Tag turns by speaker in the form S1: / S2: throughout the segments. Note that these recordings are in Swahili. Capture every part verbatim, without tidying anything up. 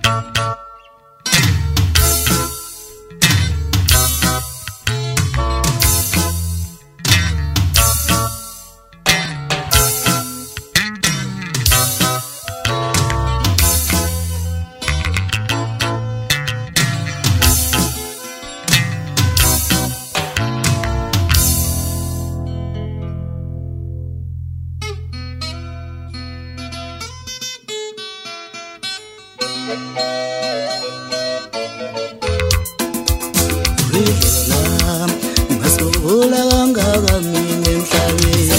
S1: Islam masukula kangaka mina emhlabeni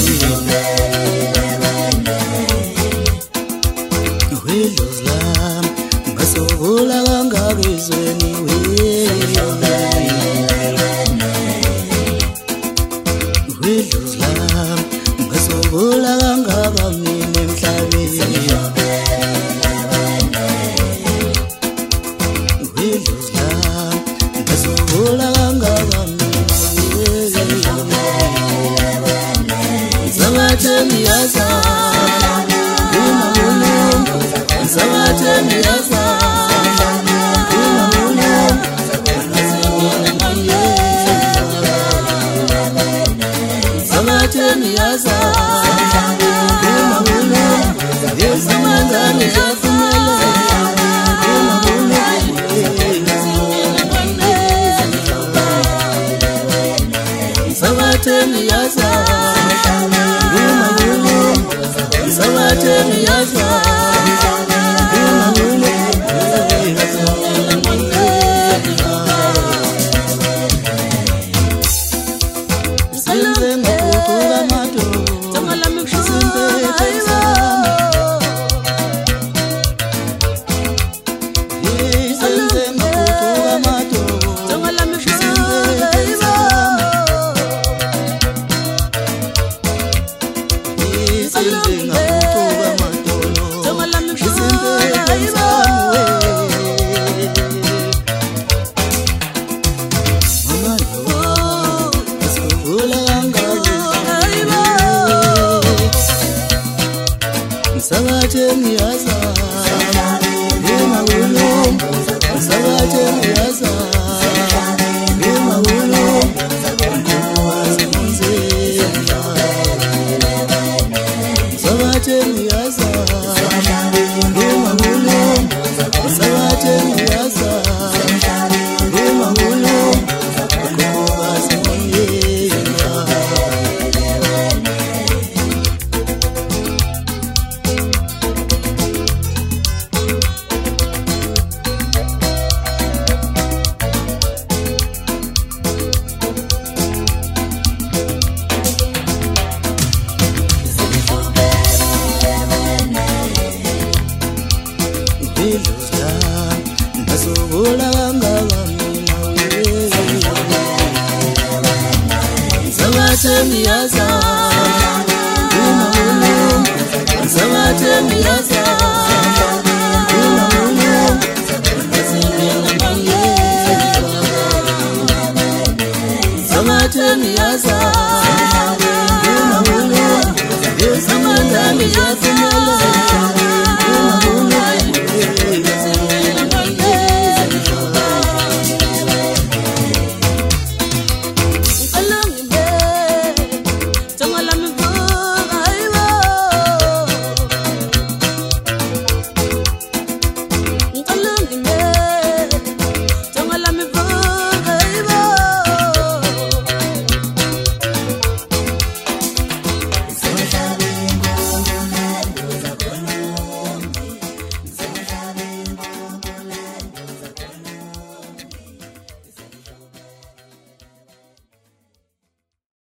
S1: Islam masukula kangaka izweni Islam masukula kangaka mina emhlabeni Sabateni yasa, Bima Mulungu. Sabateni yasa, Bima Mulungu. Sabateni yasa, Bima Mulungu. Yesu mandani jafumela, Bima Mulungu. Sabateni yasa. Sabateni yasa, Bima Mulungu. Senze ngokukula mato, Senze Senze ngokukula mato, Sabateni yasa, Bima Mulungu. Sabateni yasa, Bima Mulungu. Sabateni yasa, Bima Mulungu. Sabateni yasa, Bima Mulungu. Islam masukula kangaka mina Sabateni yasa, Bima Mulungu. Sabateni yasa.